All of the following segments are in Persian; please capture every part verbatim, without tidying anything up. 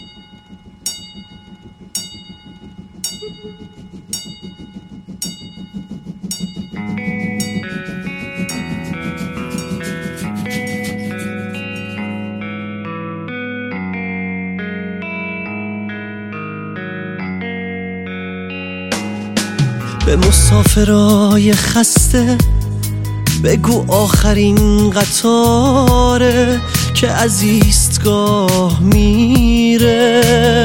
به مسافرای خسته بگو آخرین قطاره که از ایستگاه میره.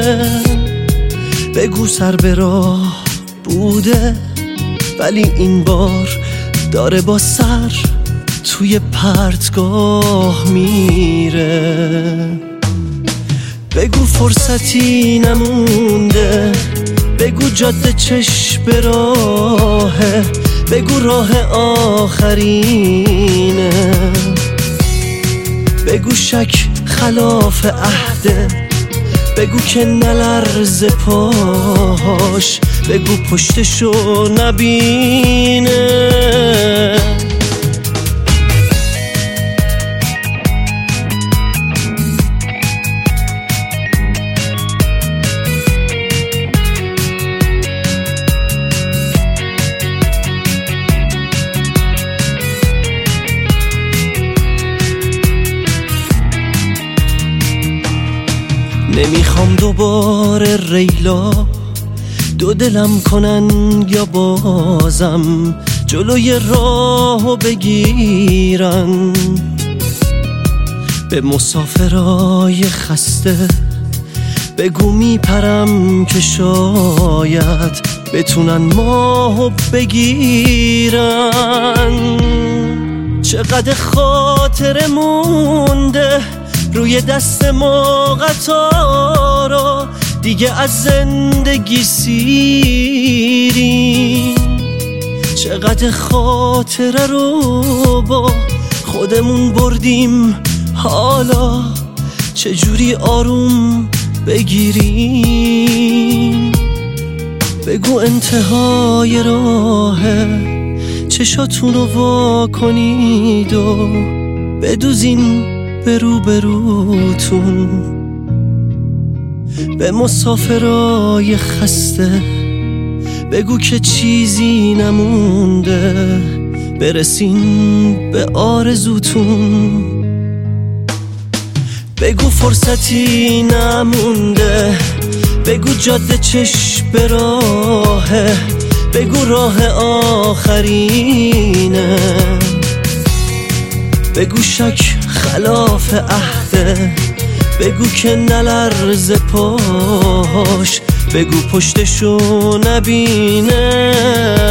بگو سر به راه بوده ولی این بار داره با سر توی پرتگاه میره. بگو فرصتی نمونده، بگو جاده چشم به راهه، بگو راه آخرینه. بگو شک خلاف عهده، بگو که نلرزه پاش، بگو پشتشو نبینه. نمیخوام دوباره ریلا دو دلم کنن یا بازم جلوی راهو بگیرن. به مسافرای خسته بگو میپرم که شاید بتونن ماهو بگیرن. چقدر خاطره مونده روی دست ما قطارا، دیگه از زندگی سیریم. چقدر خاطره رو با خودمون بردیم، حالا چجوری آروم بگیریم. بگو انتهای راهه، چشاتونو وا کنید و بدوزین به رو به روتون. به مسافرای خسته بگو که چیزی نمونده، برسین به آرزوتون. بگو فرصتی نمونده، بگو جاده چشم به راهه، بگو راه آخرینه. بگو شک خلاف عهده، بگو که نلرزه پاش، بگو پشتشو نبینه.